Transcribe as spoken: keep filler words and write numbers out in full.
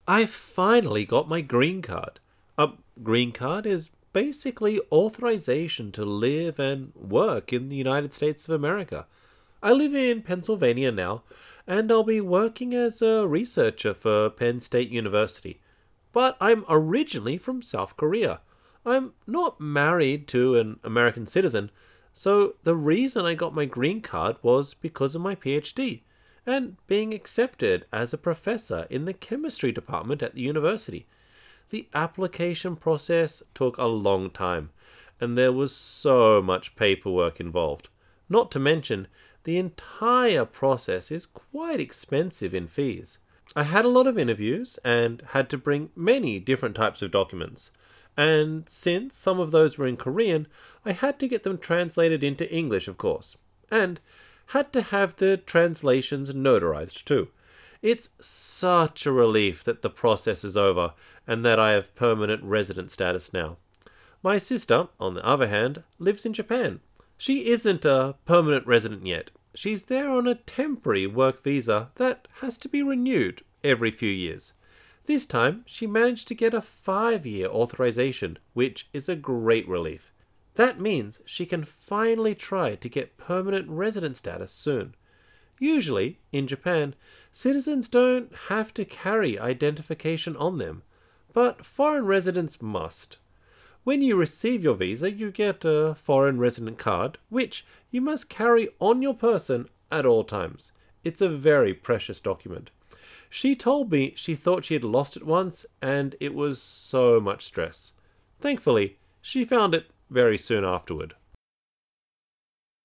I finally got my green card. A green card is basically authorization to live and work in the United States of America. I live in Pennsylvania now, and I'll be working as a researcher for Penn State University. But I'm originally from South Korea. I'm not married to an American citizen, so the reason I got my green card was because of my PhD and being accepted as a professor in the chemistry department at the university. The application process took a long time, and there was so much paperwork involved. Not to mention, the entire process is quite expensive in fees. I had a lot of interviews and had to bring many different types of documents. And since some of those were in Korean, I had to get them translated into English, of course. And had to have the translations notarized too. It's such a relief that the process is over and that I have permanent resident status now. My sister, on the other hand, lives in Japan. She isn't a permanent resident yet. She's there on a temporary work visa that has to be renewed every few years. This time, she managed to get a five-year authorization, which is a great relief. That means she can finally try to get permanent resident status soon. Usually, in Japan, citizens don't have to carry identification on them, but foreign residents must. When you receive your visa, you get a foreign resident card, which you must carry on your person at all times. It's a very precious document. She told me she thought she had lost it once, and it was so much stress. Thankfully, she found it very soon afterward.